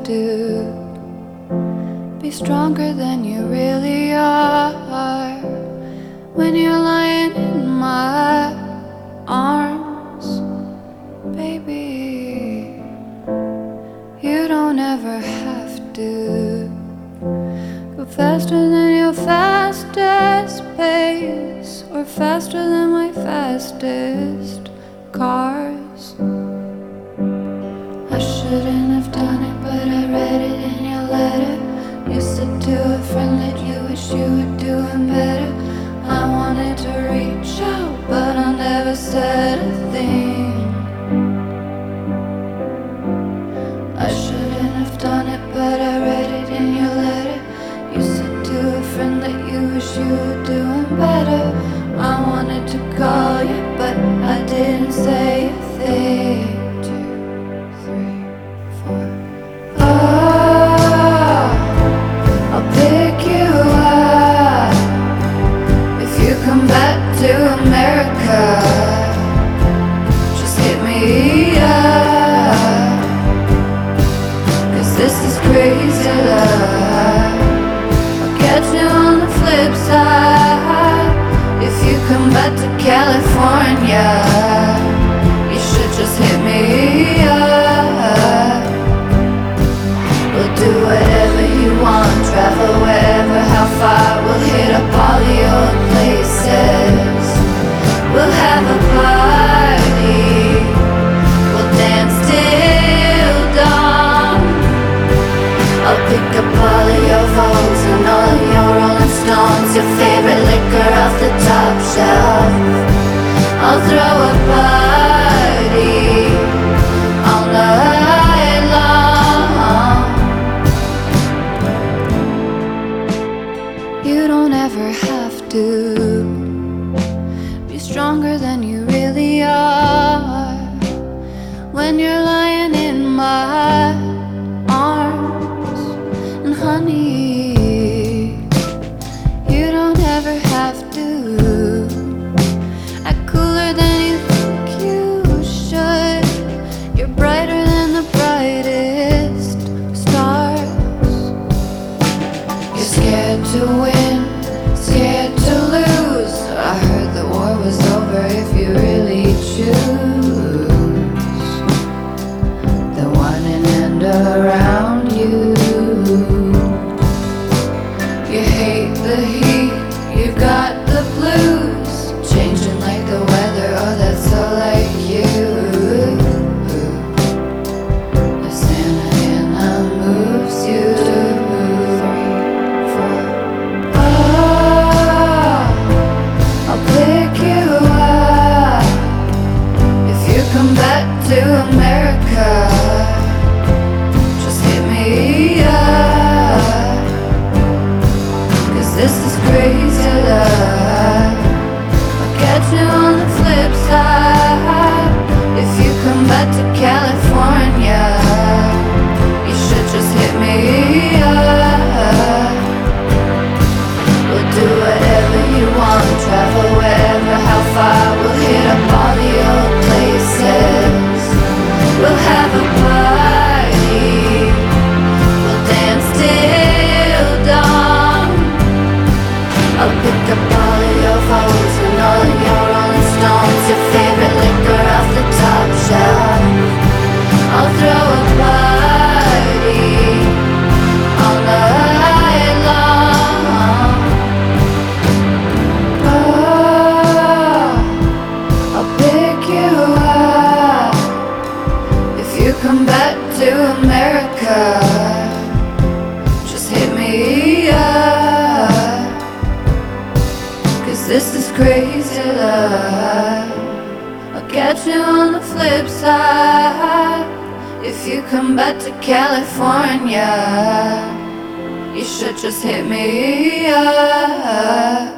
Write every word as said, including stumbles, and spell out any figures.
to be stronger than you really are. When you're lying in my arms, baby, you don't ever have to go faster than your fastest pace, or faster than my fastest cars. I shouldn't have done it, but I read it in your letter. You said to a friend that you wish you were doing better. I wanted to reach out, but I never said a thing. I shouldn't have done it, but I read it in your letter. You said to a friend that you wish you were doing better. I wanted to call you, but I didn't say a thing. Come back to America, just hit me up, 'cause this is crazy love. I'll catch you on the flip side. If you come back to California, you should just hit me up. We'll do whatever you want, travel wherever, how far. We'll hit up all the old places. We'll have a party. We'll dance till dawn. I'll pick up all of your Vogues and all of your Rolling Stones, your favorite liquor off the top shelf. I'll throw a party all night long. You don't ever have to be stronger than you really are. When you're lying in my arms, and honey, you don't ever have to act cooler than you think you should. You're brighter than the brightest stars. You're scared to win, scared to lose. I heard the war was over if you really choose the one and end around you. You hate the heat, you've got the blues, changing like the weather, oh that's so like you. The Santa Ana moves you. Come back to America, just hit me up, 'cause this is crazy love. I'll catch you on the flip side. If you come back to California, you should just hit me up. We'll do whatever you want, travel wherever, how far. We'll hit up all the old places. We'll have a party. We'll dance till dawn. I'll pick up all of your Vogues and all of your Rolling Stones, your favorite liquor off the top shelf. I'll throw a party all night long. Oh, I'll pick you up if you come back to America. Just hit me up, 'cause this is crazy love. I'll catch you on the flip side. If you come back to California, you should just hit me up.